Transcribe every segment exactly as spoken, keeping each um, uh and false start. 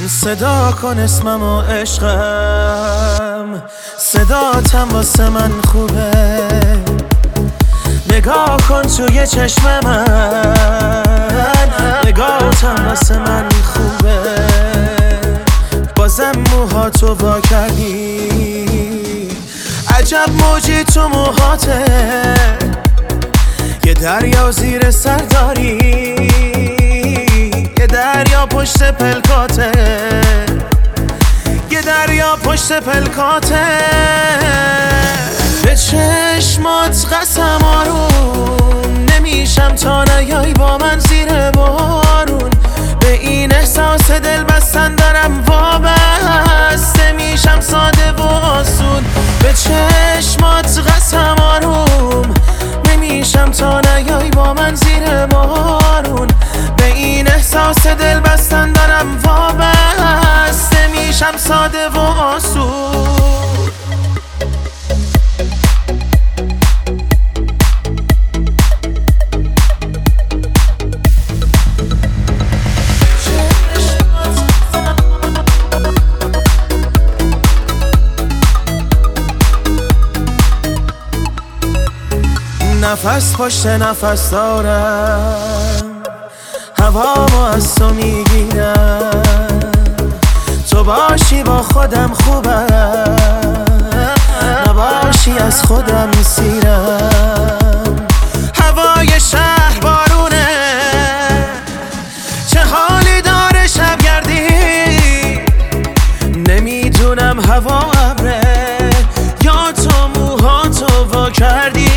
صدا کن اسمم و عشقم، صداتم واسه من خوبه. نگاه کن توی چشم من، نگاهتم واسه من خوبه. بازم موهاتو وا کردی، عجب موجی تو موهاته. یه دریا زیر سر داری، یه دریا پشت پلکاته، یه دریا پشت پلکاته. به چشمات قسم آروم نمیشم تا نیای با من زیر بارون. به این احساس دل بستن دارم وابسته میشم ساده و آسون. به چشمات قسم آروم نمیشم تا نیای با من زیر بارون. به این احساس دل بستن دارم وابسته میشم ساده و آسون. نفس پشت نفس دارم، هوامو از تو میگیرم. تو باشی با خودم خوبم، نباشی از خودم میسیرم. هوای شهر بارونه، چه حالی داره شبگردی. نمیدونم هوا ابره یا تو موهاتو وا کردی.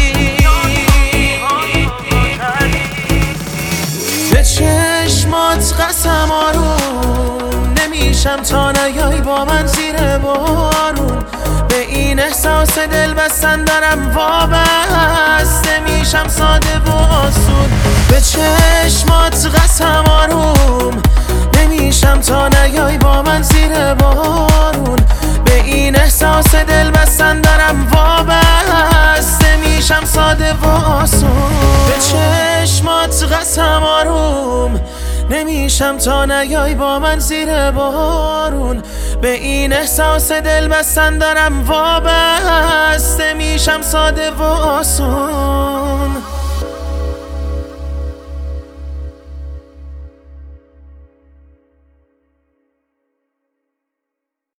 چشمات قسم آروم نمیشم تا نیای با من زیر بارون. به این احساس دل بستن دارم وابسته میشم ساده و آسون. به چشمات قسم آروم نمیشم تا نیای با من زیر بارون. به این احساس دل بستن دارم وابسته میشم ساده و آسون. به چشمات قسم آروم نمیشم تا نیای با من زیر بارون. به این احساس دل بستن دارم وابسته میشم ساده و آسون.